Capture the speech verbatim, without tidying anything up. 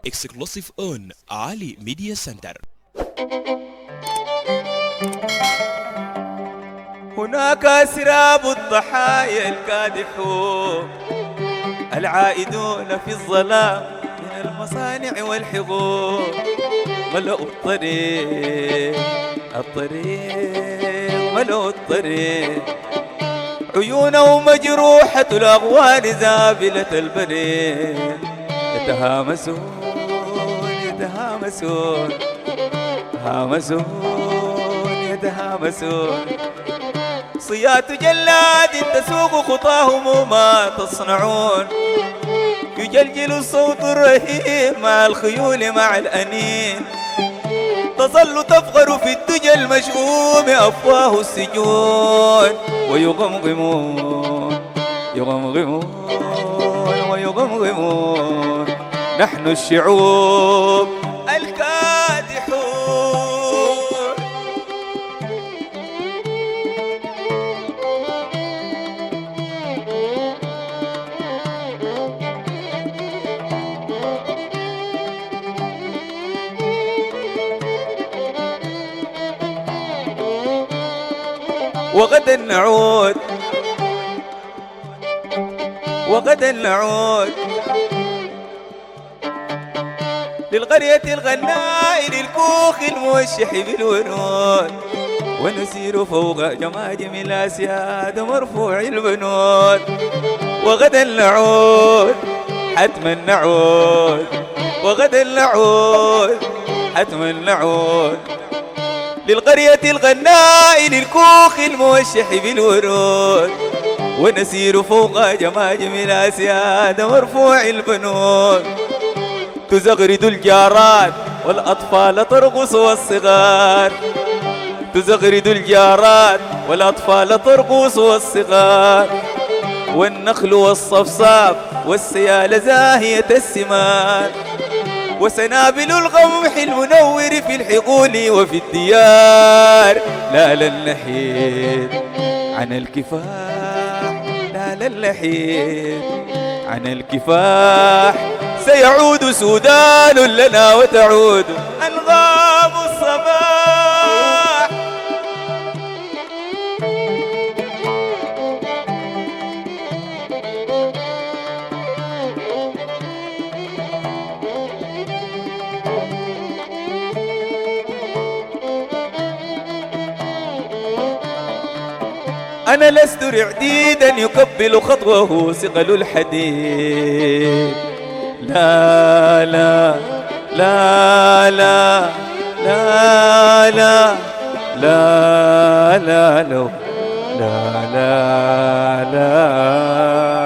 exclusive on Ali Media Center. هناك أسراب الضحايا الكادحون العائدون في الظلام من المصانع والحقول، ملأوا الطريق الطريق ملأوا الطريق، عيونهم مجروحة الأغوال زابلة البريد، يتهامسون يتهامسون يتهامسون يتهامسون، صيات جلاد تسوق خطاهم ما تصنعون، يجلجل الصوت الرهيب مع الخيول مع الأنين، تظل تفغر في الدجى المشؤوم أفواه السجون، ويغمغمون يغمغمون ويغمغمون، نحن الشعوب الكادحون. وغدا نعود وغدا نعود للقرية الغناء للكوخ الموشح بالورود، ونسير فوق جماجم الأسياد مرفوع البنود. وغدا نعود حتما نعود وغدا نعود حتما نعود للقرية الغناء للكوخ الموشح بالورود، ونسير فوق جماجم الأسياد مرفوع البنود. تزغرد الجارات والأطفال ترقص والصغار، تزغرد الجارات والأطفال ترقص والصغار، والنخل والصفصاف والسيال زاهية السمار، وسنابل القمح المنور في الحقول وفي الديار. لا لن نحيد عن الكفاح، لا لن نحيد عن الكفاح، سيعود سودان لنا وتعود أنغام الصباح. أنا لست رعديدا يقبل خطوه ثقل الحديد، لا لا لا لا لا لا لا لا لا لا لا